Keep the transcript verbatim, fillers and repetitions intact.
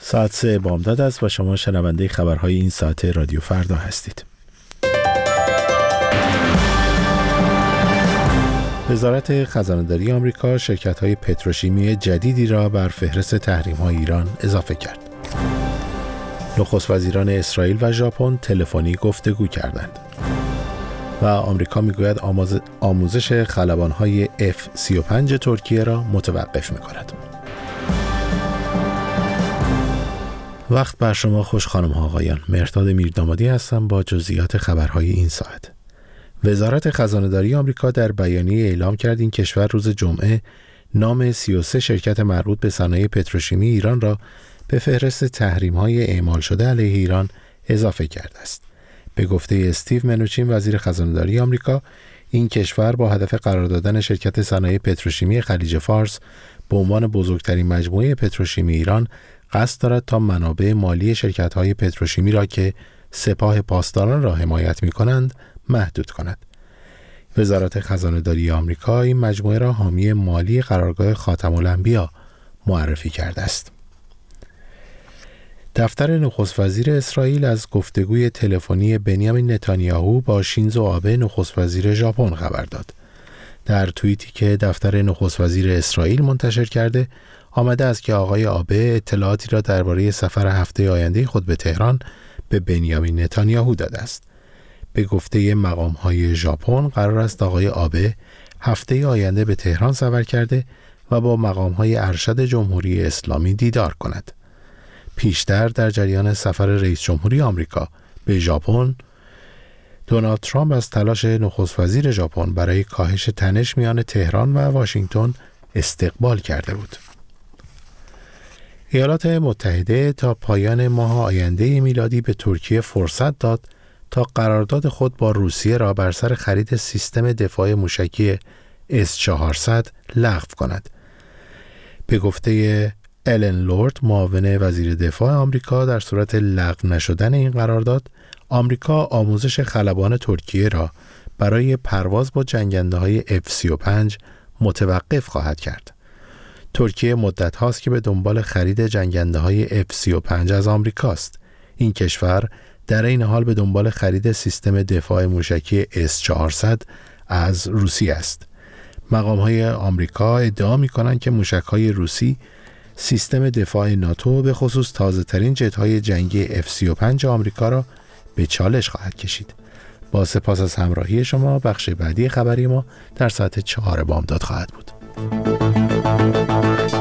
ساعت سه بامداد است و شما شنونده خبرهای این ساعت رادیو فردا هستید. وزارت خزانه‌داری آمریکا شرکت‌های پتروشیمی جدیدی را بر فهرست تحریم‌های ایران اضافه کرد. نخست وزیران اسرائیل و ژاپن تلفنی گفتگو کردند. و آمریکا میگوید آموزش خلبان‌های اف سی و پنج ترکیه را متوقف می‌کند. وقت بر شما خوش خانم ها آقایان. مهرداد میردامادی هستم با جزئیات خبرهای این ساعت. وزارت خزانه‌داری آمریکا در بیانیه اعلام کرد این کشور روز جمعه نام سی و سه شرکت مربوط به صنایع پتروشیمی ایران را به فهرست تحریم‌های اعمال شده علیه ایران اضافه کرده است. به گفته استیو منوچین وزیر خزانه‌داری آمریکا، این کشور با هدف قرار دادن شرکت صنایع پتروشیمی خلیج فارس به عنوان بزرگترین مجموعه پتروشیمی ایران قصد دارد تا منابع مالی شرکت‌های پتروشیمی را که سپاه پاسداران را حمایت می‌کنند محدود کند. وزارت خزانه‌داری آمریکا این مجموعه را حامی مالی قرارگاه خاتم الانبیا معرفی کرده است. دفتر نخست وزیر اسرائیل از گفتگوی تلفنی بنیامین نتانیاهو با شینزو آبه نخست وزیر ژاپن خبر داد. در توییتی که دفتر نخست وزیر اسرائیل منتشر کرده آمده است که آقای آبه اطلاعاتی را درباره سفر هفته آینده خود به تهران به بنیامین نتانیاهو داده است. به گفته مقام‌های ژاپن قرار است آقای آبه هفته آینده به تهران سفر کرده و با مقام‌های ارشد جمهوری اسلامی دیدار کند. پیشتر در جریان سفر رئیس جمهوری آمریکا به ژاپن، دونالد ترامپ از تلاش نخست وزیر ژاپن برای کاهش تنش میان تهران و واشنگتن استقبال کرده بود. ایالات متحده تا پایان ماه آینده میلادی به ترکیه فرصت داد تا قرارداد خود با روسیه را بر سر خرید سیستم دفاع موشکی اس چهارصد لغو کند. به گفته الن لورد معاون وزیر دفاع آمریکا، در صورت لغو نشدن این قرارداد آمریکا آموزش خلبان ترکیه را برای پرواز با جنگنده‌های اف سی و پنج متوقف خواهد کرد. ترکیه مدت هاست که به دنبال خرید جنگنده‌های اف سی و پنج از آمریکاست. این کشور در این حال به دنبال خرید سیستم دفاع موشکی اس چهارصد از روسیه است. مقام‌های آمریکا ادعا می‌کنند که موشک‌های روسی سیستم دفاع ناتو به خصوص تازه‌ترین جت‌های جنگی اف سی و پنج آمریکا را به چالش خواهد کشید. با سپاس از همراهی شما، بخش بعدی خبری ما در ساعت چهار بامداد خواهد بود.